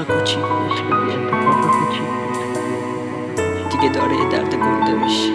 کوچیک دیگه داره یه درد گنده میشه.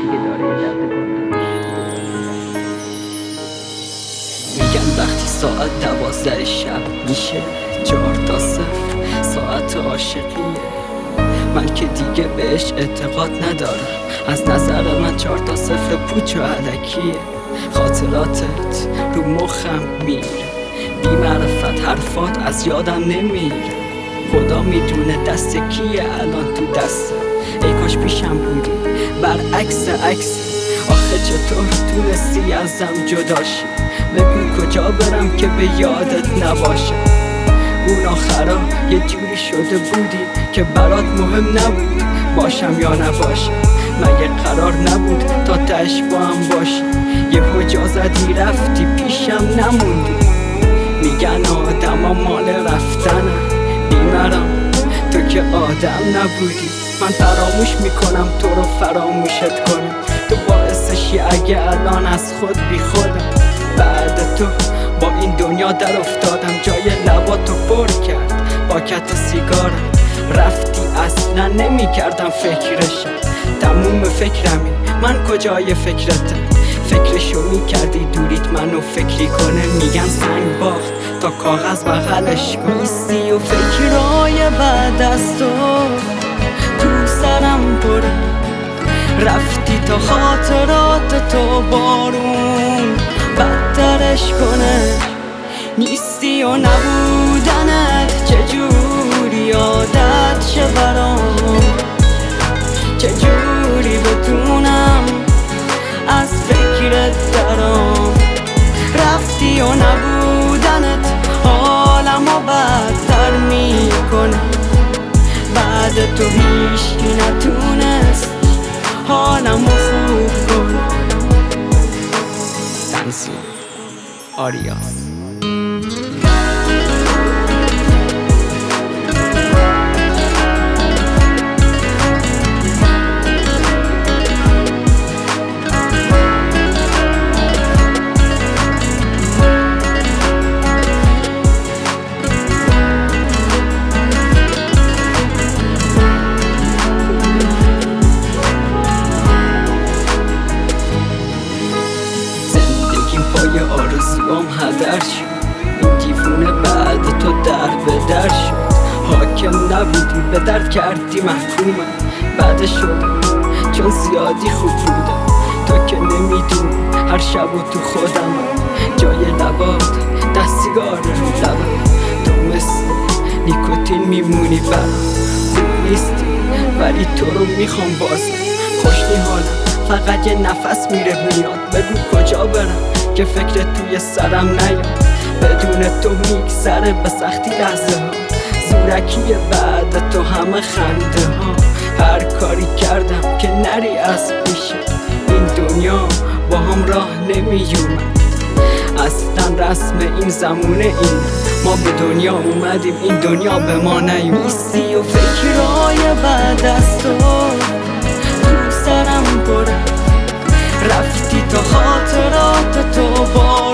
میگن وقتی ساعت 12 شب میشه 4 تا 0 ساعت عاشقیه. من که دیگه بهش اعتقاد ندارم، از نظر من 4 تا 0 پوچ و علکیه. خاطراتت رو مخم میره، بی معرفت حرفات از یادم نمیره. خدا میدونه دست کیه الان تو دستم، ای کاش پیشم بودی برعکس عکس. آخه چطور تونستی ازم جداشی؟ بگو کجا برم که به یادت نباشه. اون آخرا یه جوری شده بودی که برات مهم نبود باشم یا نباشم. مگه قرار نبود تا تهش با هم باشی؟ یهو جا زدی رفتی پیشم نموندی. میگن آدما مال رفتنن، بیمرم تو که آدم نبودی. من فراموش میکنم تو رو فراموشت کنم، تو باعثشی اگه الان از خود بی خودم. بعد تو با این دنیا در افتادم، جای لباتو پر کرد با کت سیگارم. رفتی اصلا نمی کردم فکرشم، تموم فکرمی من کجای فکرتم. فکرشو می کردی دوریت منو فکری کنه. میگن سنگ باخت تا کاغذ بغلش نیستی و فکرای بعد از تو سرم پره. رفتی تا خاطرات تو بارون بدترش کنه. نیستی و نبودنت چجوری عادت شه برام، چجوری بتونم از فکرت درام. رفتی و نبودنت حالمو بدتر میکنه. بعد تو هیچکی نتونست حالمو خوب کنه. تنظیم آریاس. پای آرزوام هدر شد، این دیوونه بعد تو در به در شد. حاکم نبودی به درد کردی محکومم، بعد شدم چون زیادی خوب بودم. تو که نمیدونی هر شب و تو خودم، جای لبات دستیگار رو لبم. تو مثل نیکوتین میمونی برام، خوب نیستی ولی تو رو میخوام بازم. خوشنی حالم فقط یه نفس میره میاد، بگو کجا برم که فکر توی سرم نیاد. بدون تو میگذره به سختی لحظه ها، زورکیه بعد تو همه خنده ها. هر کاری کردم که نری از پیشه، این دنیا با هم راه نمیومد. اصلا رسم این زمونه این، ما به دنیا اومدیم این دنیا به ما نیومد. نیستی و فکرهای بعد از تو سرم پره. رفتی تا خاطرات تو